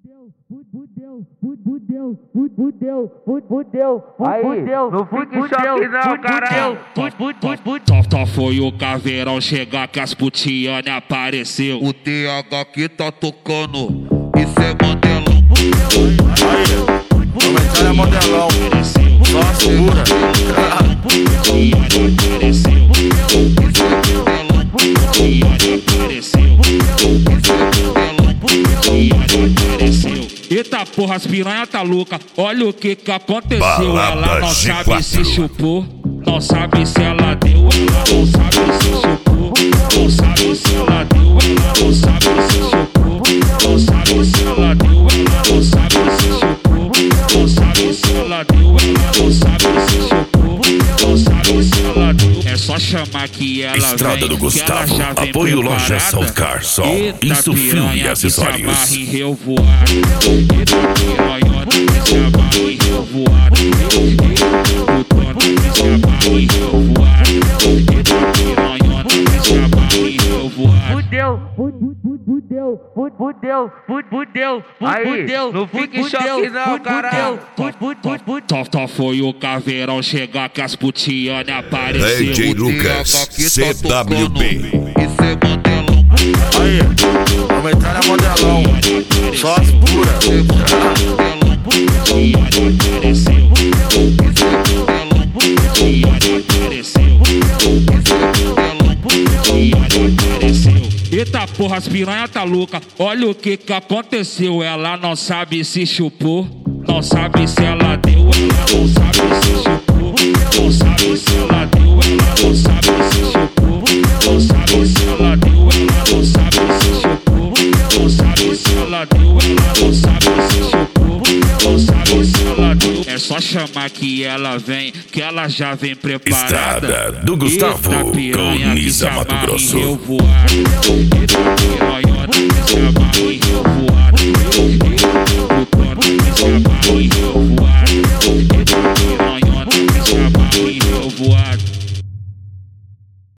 Aí, não fique em choque não, caralho. Só foi o caveirão chegar que as putiane apareceu. O TH que tá tocando, isso é modelão. Aí, começar é modelão. Só segura. Eita porra, as piranha tá louca. Olha o que aconteceu. Balada Ela não G4. sabe se chupou, não sabe se ela deu, ela não sabe se chupou, não sabe se ela deu, ela não sabe se chupou, não sabe se ela deu, ela não sabe se chupou, não sabe se ela deu, ela não sabe se chupou, não sabe se ela deu. É só chamar que ela Estrada vem, do que ela Gustavo, já vem apoio preparada. loja Soundcar, som, Eita, isso, fio piranha e que acessórios. se amarra em revoada. Eita, piranha que se amarra em revoada. Putona que se amarra em revoada. Eita, piranha que se amarra em revoada. Fudeu. Aí, não fique em choque não, caralho. Só foi o caveirão chegar que as putiane apareceu. DJ Lucas, CWB. Isso é modelão. Aí, começar é modelão. Só segura. Eita porra, as piranha tá louca. Olha o que aconteceu. Ela não sabe se chupou, não sabe se ela deu, ela não sabe se chupou, não sabe se ela deu, ela não sabe se chupou, não sabe se ela deu, ela não sabe se chupou, não sabe se ela deu, ela não sabe se chupou, não sabe se ela deu. É só chamar que ela vem, que ela já vem preparada. Estrada do Gustavo, Eita, piranha com que Nisa se Mato amarra em Grosso. revoada. Eita, piranha que se amarra em revoada. Putona que se amarra em revoada.